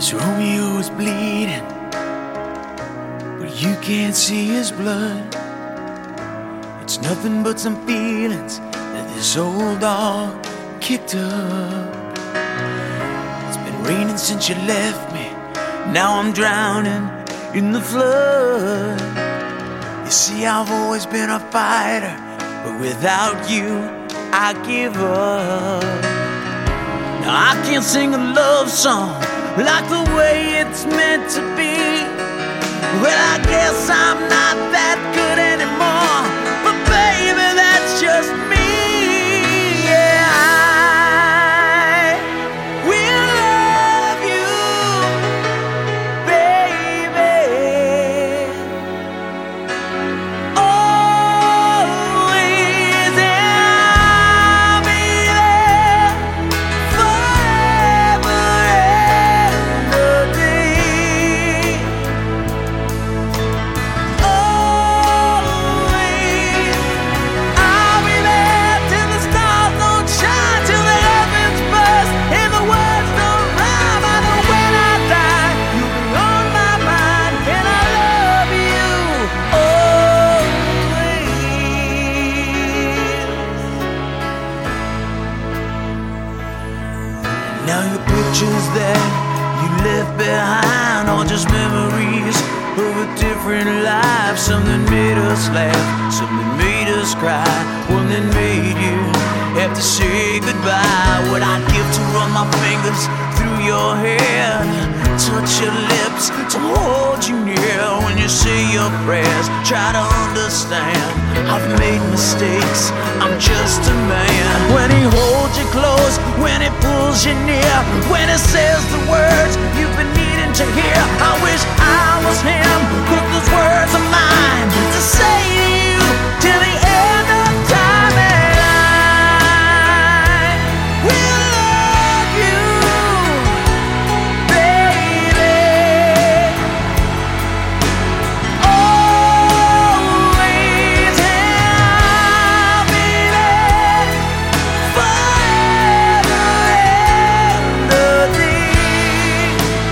As Romeo is bleeding, but you can't see his blood. It's nothing but some feelings that this old dog kicked up. It's been raining since you left me. Now I'm drowning in the flood. You see, I've always been a fighter, but without you, I give up. Now I can't sing a love song like the way it's meant to be. Well, I guess I'm not that good anymore, but baby, that's just me. Yeah, I will love you, baby, always, and I'll be there forever and a day. Always, I'll be there till the stars don't shine, till the heavens burst and the words don't rhyme. I know when I die, you'll be on my mind, and I love you always. Now your pictures that you left behind are just memories of a different life. Something made us laugh, something made us cry, one that made you have to say goodbye. What I'd give to run my fingers through your hair, touch your lips, to hold you near when you say your prayers. Try to understand, I've made mistakes, I'm just a man. When he holds you close, when he pulls you near, when he says the words you've been needing to hear, I wish I was him, 'cause those words are mine to say to you till the end of time. And I will love you, baby, always, and I'll be there forever and a day.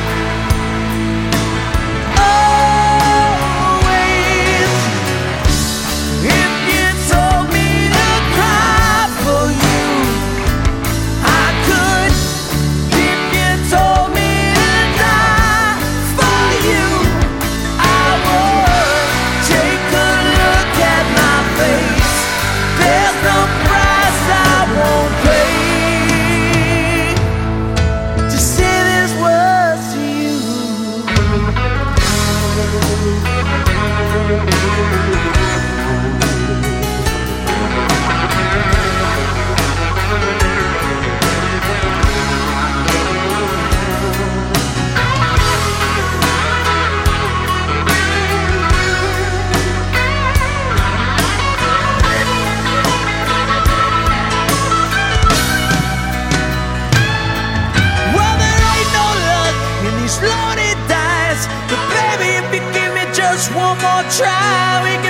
Always, if you told me to cry for you, I could. If you told me to die for you, I would. Take a look at my face, there's no price I won't pay to say these words to you. Well, there ain't no luck in these lonely dice, but baby, if you give me just one more try, we